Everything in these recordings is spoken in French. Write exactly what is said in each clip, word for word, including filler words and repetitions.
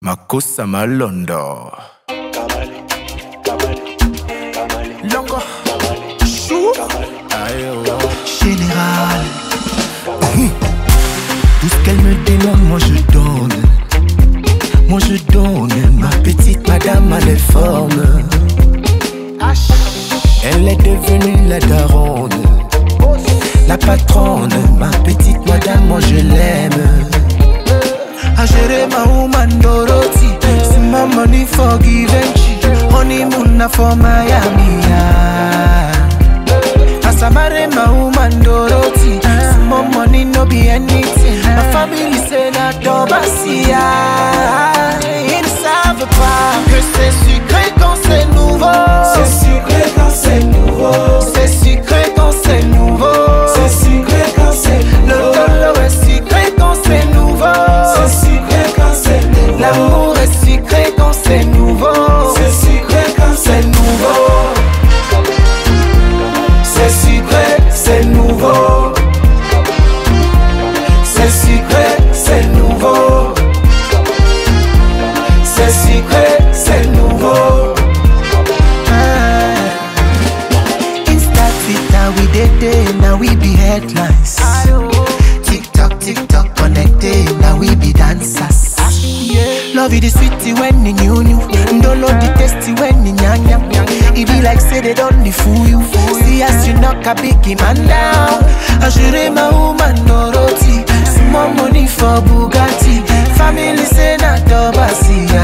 Makosa Malondo. Kamale, Kamale, Kamale, Longo. Kamale, Chou. Kamale. Aïe, oh. Général. Tout ce qu'elle me demande, moi je donne. Moi je donne. Ma petite madame a les formes. Elle est devenue la daronne, la patronne. Ma petite madame, moi je l'aime. I share my woman Dorothy. See my money for Givenchy. Honeymoon for Miami. As I marry my woman Dorothy. See my money no be anything. My family say that Dobasia. Ils ne savent pas que c'est sucré quand c'est nouveau. C'est sucré quand c'est nouveau. C'est sucré quand c'est nouveau. C'est sucré quand c'est nouveau. Le dollar est sucré quand c'est nouveau. C'est sucré quand c'est nouveau. L'amour est sucré quand c'est nouveau. C'est sucré quand c'est nouveau. C'est sucré, c'est nouveau. C'est sucré, c'est nouveau. C'est sucré, c'est nouveau. Insta, Twitter, we did it, now we be headlines. TikTok, TikTok connected, now we be dancers. Love it is sweetie when you new new. Don't know the tasty when you nyang nyang. It be like say they don't the fool you. See as you knock a biggie man down. I should my woman Dorothy. Small money for Bugatti. Family say not Dobasia.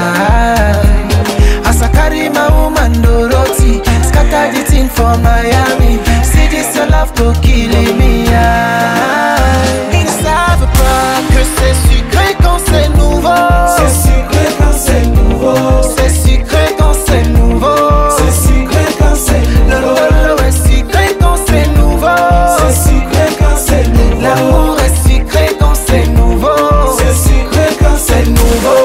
As I carry my woman Dorothy. Scatter the thing for Miami. See this your love go killing me. Ils savent pas que c'est sucré quand c'est nouveau. C'est sucré quand c'est nouveau. C'est sucré quand c'est nouveau. C'est sucré quand c'est Le nouveau. lolo est sucré quand c'est nouveau. C'est sucré quand c'est nouveau. L'amour est sucré quand c'est nouveau. C'est sucré quand c'est nouveau.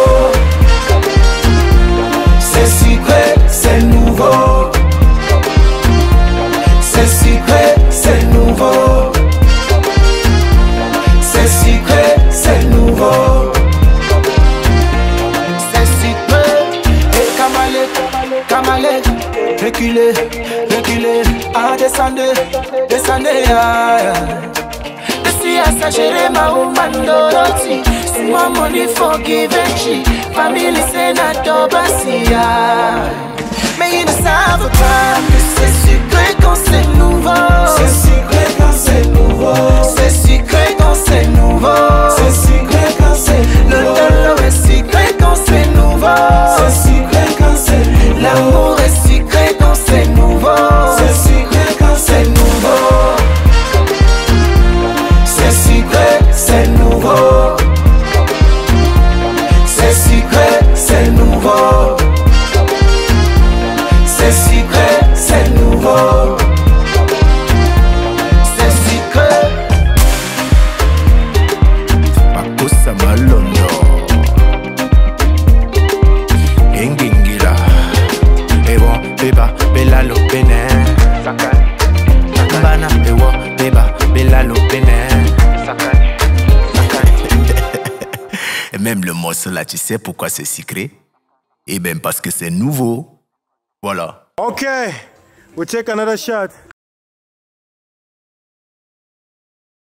C'est sucré, c'est nouveau. C'est sucré, c'est nouveau. C'est sucré, c'est nouveau. C'est sucré. Et Kamale, Kamale. Reculez, reculez. Ah, descendez, descendez. Ah, the sea has a share my woman Dorothy. Small money for Givenchy. Family say not Dobasia. Mais ils ne savent pas que c'est sucré quand c'est nouveau. C'est sucré quand c'est nouveau. C'est sucré quand c'est nouveau. C'est sucré quand c'est Le nouveau. dollar est sucré quand c'est nouveau. C'est sucré quand c'est nouveau. L'amour est sucré quand c'est nouveau. C'est sucré quand c'est nouveau. C'est sucré, c'est nouveau. C'est sucré, c'est nouveau. C'est sucré, c'est nouveau. C'est sucré. Makosa Malondo. Engingila. Ewo, beba, bela lo bene. Bana, ewo, beba, bela lo bene. Et même le morceau là, tu sais pourquoi c'est sucré? Eh bien parce que c'est nouveau. Voilà. Okay, we'll take another shot.